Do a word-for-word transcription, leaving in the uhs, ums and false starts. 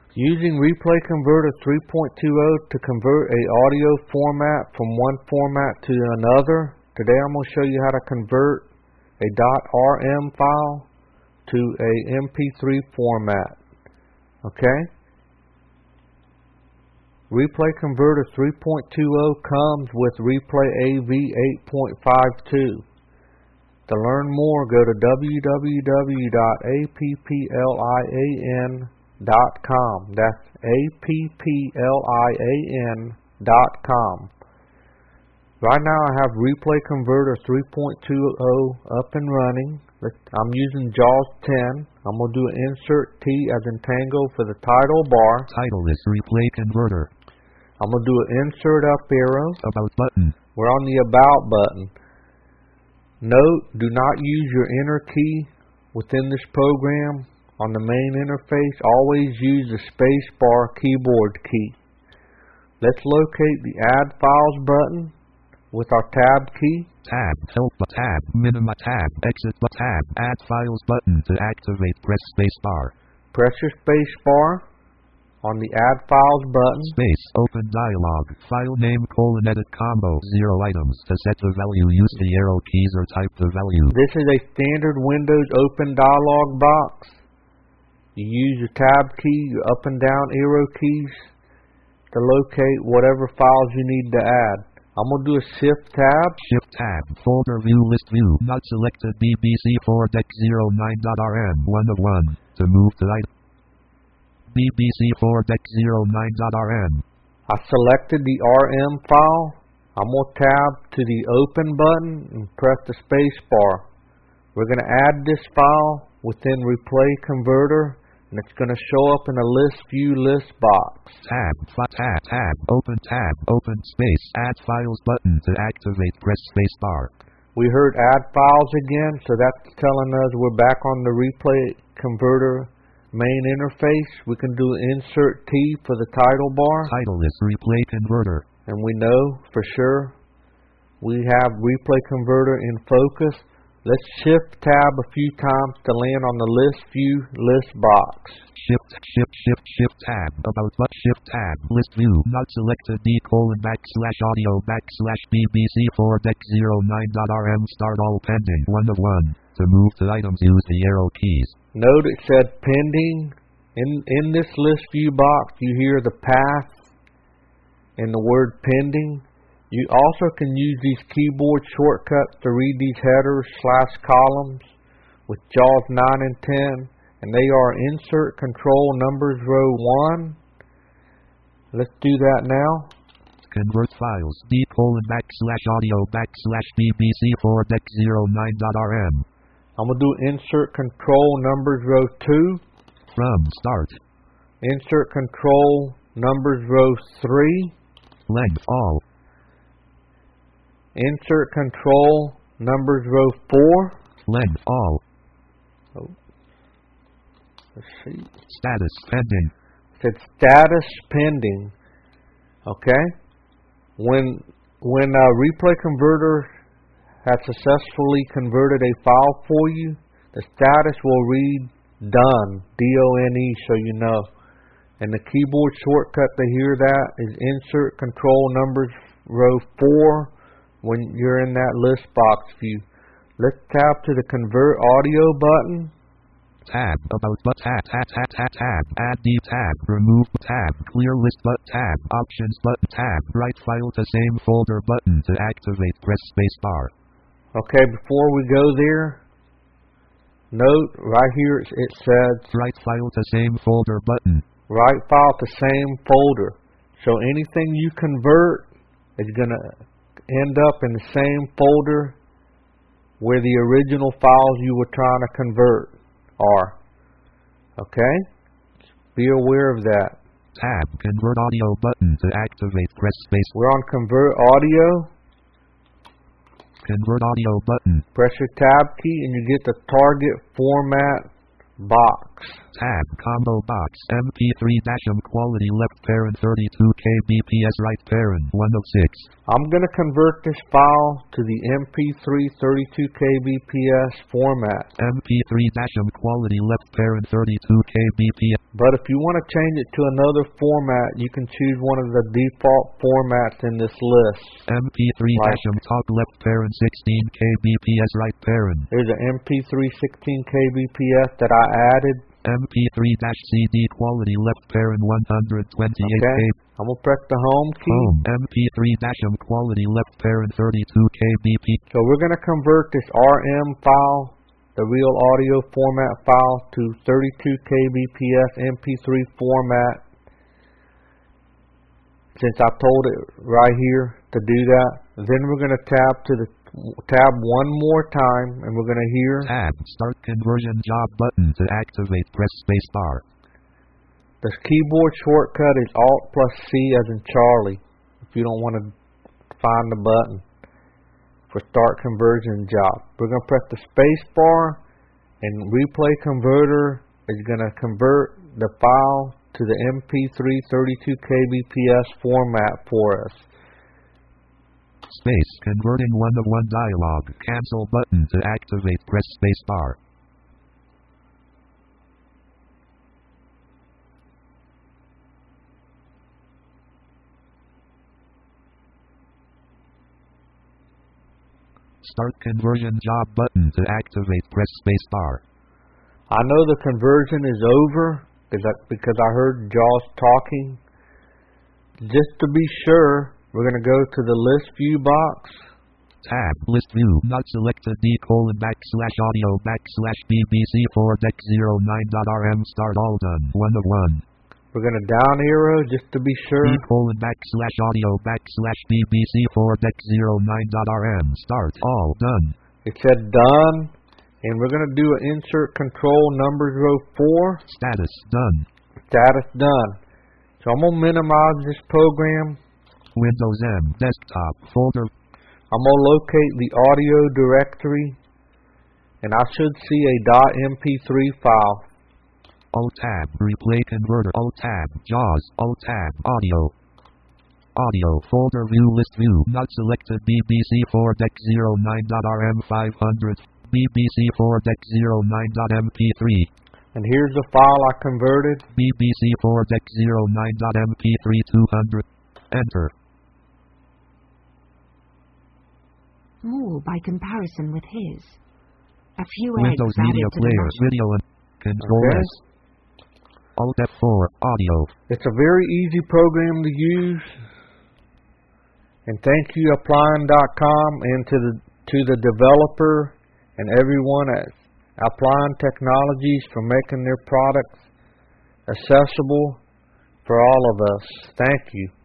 Using Replay Converter three point two oh to convert a audio format from one format to another. Today I'm going to show you how to convert a .rm file to a M P three format. Okay? Replay Converter three point two oh comes with Replay A V eight point five two. To learn more, go to w w w dot applian dot com. That's applian dot com. Right now I have Replay Converter three point two oh up and running. I'm using JAWS ten. I'm going to do an insert T as in Tango for the title bar. Title is Replay Converter. I'm going to do an insert up arrow. About button. We're on the About button. Note, do not use your enter key within this program. On the main interface, always use the spacebar keyboard key. Let's locate the Add Files button with our Tab key. Tab, Help tab, Minima tab, Exit tab, Add Files button. To activate, press spacebar. Press your spacebar on the Add Files button. Space, open dialog, file name colon edit combo, zero items. To set the value, use the arrow keys or type the value. This is a standard Windows open dialog box. You use your Tab key, your up and down arrow keys to locate whatever files you need to add. I'm going to do a Shift Tab. Shift Tab, folder view, list view, not selected, B B C four deck zero nine dot R M, one of one. To move to item. B B C four deck zero nine dot R M. I selected the R M file. I'm going to tab to the Open button and press the space bar. We're going to add this file within Replay Converter, and it's going to show up in a List View list box. Tab, tab, tab, Open tab, Open space, Add Files button. To activate, press space bar. We heard Add Files again, so that's telling us we're back on the Replay Converter main interface. We can do Insert T for the title bar. Title is Replay Converter. And we know for sure we have Replay Converter in focus. Let's Shift Tab a few times to land on the List View list box. Shift, Shift, Shift, Shift Tab, About but Shift Tab, List View, not selected, D colon backslash audio backslash B B C four deck zero nine dot R M, start all pending, one of one. To move to items, use the arrow keys. Note it said pending. In, in this List View box, you hear the path and the word pending. You also can use these keyboard shortcuts to read these headers slash columns with JAWS nine and ten, and they are Insert Control Numbers Row one. Let's do that now. Convert files, D colon backslash audio backslash B B C four deck zero nine dot R M. I'm going to do Insert Control Numbers Row two. From start. Insert Control Numbers Row three. Length all. Insert Control Numbers Row four. Length all. Oh. Let's see. Status pending. It said status pending. Okay. When when a Replay Converter has successfully converted a file for you, the status will read done, D O N E, so you know. And the keyboard shortcut to hear that is Insert Control Numbers Row four when you're in that list box view. Let's tap to the Convert Audio button. Tab, About but tab, tab, tab, tab, tab, Add D tab, Remove tab, Clear List but tab, Options button tab, Write File to Same Folder button. To activate, press spacebar. Okay, before we go there, note right here it says Write File to Same Folder button. Write File to Same Folder. So anything you convert is going to end up in the same folder where the original files you were trying to convert are. Okay? Be aware of that. Tab, Convert Audio button. To activate, press space. We're on Convert Audio. Convert Audio button. Press your Tab key and you get the target format box. Tab, combo box, M P three dash M quality left parent thirty-two kilobits right parent one oh six. I'm going to convert this file to the M P three thirty-two kilobits format. M P three dash M quality left parent thirty-two kilobits. But if you want to change it to another format, you can choose one of the default formats in this list. M P three dash M top left parent sixteen kilobits right parent. There's an M P three sixteen kilobits that I added. M P three dash C D quality left parent one hundred twenty-eight Okay. kilobits. I'm going to press the home key. Home. M P three dash M quality left parent thirty-two kilobits. So we're going to convert this R M file, the real audio format file, to thirty-two kilobits M P three format. Since I told it right here to do that, then we're going to tab to the tab one more time, and we're going to hear Tab, start conversion job button to activate, press spacebar. the keyboard shortcut is Alt plus C as in Charlie, if you don't want to find the button for start conversion job. We're going to press the space bar, and Replay Converter is going to convert the file to the M P three thirty-two kilobits format for us. Space, converting one of one dialog. Cancel button to activate, press spacebar. Start conversion job button to activate, press spacebar. I know the conversion is over because I, because I heard Jaws talking. Just to be sure, we're going to go to the list view box. Tab, list view, not selected, D colon backslash audio backslash B B C four deck zero nine dot R M start all done, one of one. We're going to down arrow just to be sure. D colon backslash audio backslash B B C four deck zero nine dot R M start all done. It said done, and we're going to do an insert control numbers row four. Status done. Status done. So I'm going to minimize this program. Windows M desktop folder. I'm going to locate the audio directory, and I should see a .M P three file. Alt tab, replay converter, Alt tab, JAWS, Alt tab, audio. Audio folder view list view, not selected, B B C four deck zero nine dot R M five hundred, B B C four deck zero nine dot M P three. And here's the file I converted. B B C four deck zero nine dot M P three two hundred. Enter. More by comparison with his. A few Windows eggs Media added to the Player, mushroom. video and Control Okay. S. Alt F four, audio. It's a very easy program to use. And thank you Applying dot com and to the to the developer and everyone at Applying Technologies for making their products accessible for all of us. Thank you.